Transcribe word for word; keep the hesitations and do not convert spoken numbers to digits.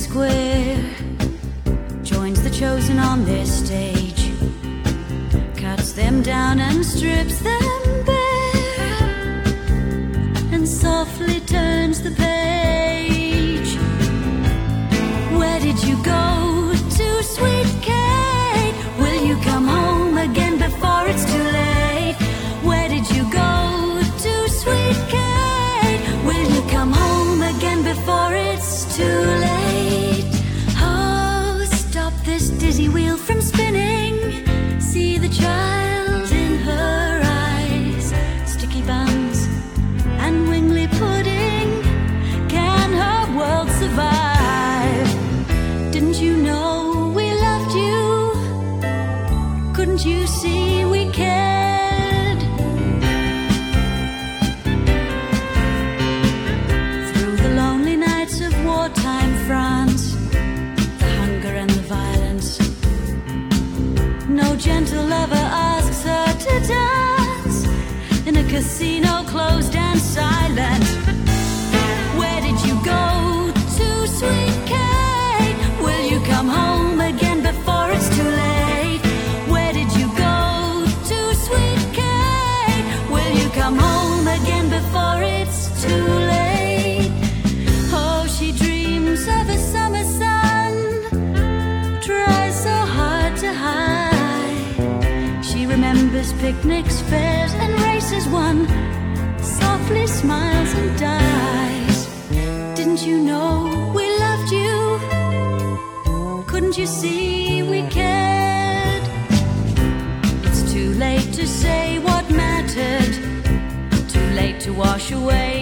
square, joins the chosen on their stage, cuts them down and strips them bare, and softly turns the page. Where did you go to, sweet Kate? Will you come home again before it's too late? Where did you go to, sweet Kate? Will you come home again before it's too late? Oh, stop this dizzy wheel from spinning. See the child in her eyes. Sticky buns and wingly pudding. Can her world survive? Didn't you know we loved you? Couldn't you see we cared? Through the lonely nights of wartime France, the hunger and the violence, no gentle lover asks her to dance in a casino closed and silent. Where did you go to, sweet Kate? Will you come home again before it's too late? Where did you go to, sweet Kate? Will you come home again before it's too late? Oh, she dreams of a summer sun, tries so hard to hide. She remembers picnics, fairs and races won, softly smiles and dies. Didn't you know we loved you? Couldn't you see we cared? It's too late to say what mattered, too late to wash away